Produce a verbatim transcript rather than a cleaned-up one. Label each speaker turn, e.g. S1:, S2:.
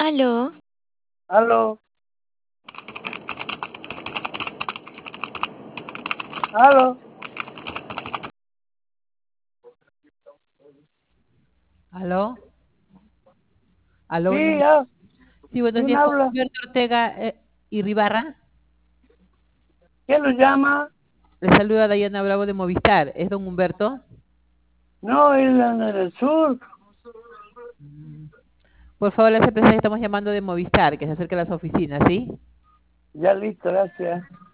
S1: Aló,
S2: Aló, aló.
S3: ¿Aló? ¿Aló? Buenos
S2: Sí,
S3: días.
S2: ya.
S3: Sí, buenos
S2: ¿Quién
S3: días, con
S2: habla?
S3: Humberto Ortega eh, y Ribarra.
S2: ¿Quién lo llama?
S3: Le saluda Dayana Bravo de Movistar. ¿Es don Humberto?
S2: No, es en el sur.
S3: Mm. Por favor, les empresas estamos llamando de Movistar, que se acerque a las oficinas, ¿sí?
S2: Ya listo, gracias.